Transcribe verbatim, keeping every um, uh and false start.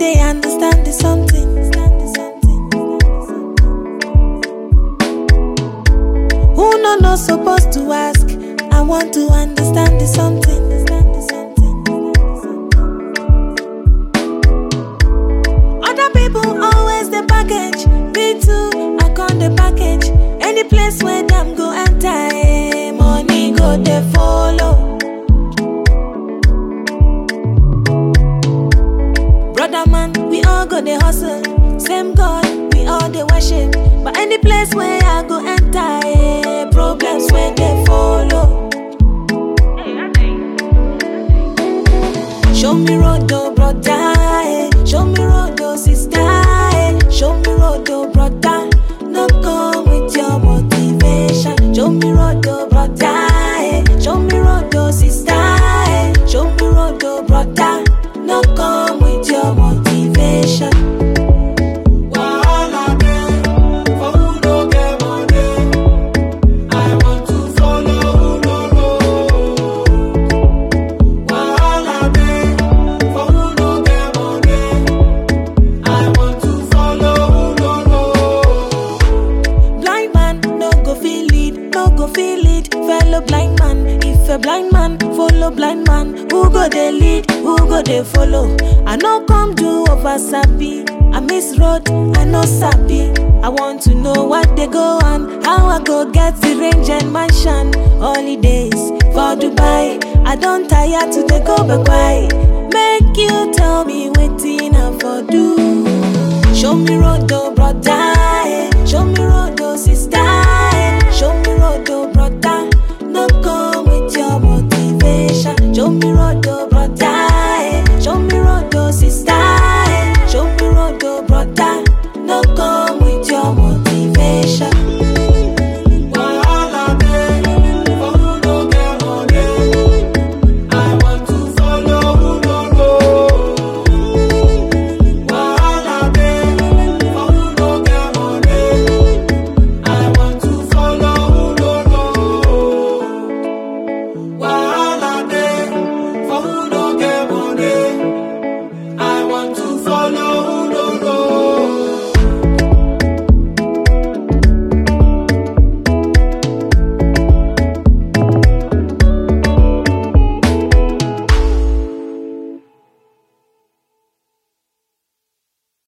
they understand the something. Who no not supposed to ask? I want to understand the something. Other people always the package. Me too, I con the package. Any place where them go enter, eh, money go they follow. Brother man, we all go the hustle. Same God, we all the worship. But any place where I go enter, eh, problems where they follow. Show me road, oh brother, eh. Show me road, oh sister, eh. Show me road, oh brother. No come with your motivation. Show me road, oh brother, eh. Show me road, oh sister, eh. Show me road, oh brother. No come with your motivation. Feel it, fellow blind man. If a blind man follow blind man, who go they lead, who go they follow? I no come do over sappy. I miss road, I no sappy. I want to know what they go on, how I go get the range and mansion. Holidays for Dubai, I don't tire to they go back why. Make you tell me waiting I for do. Show me road, oh brother, eh.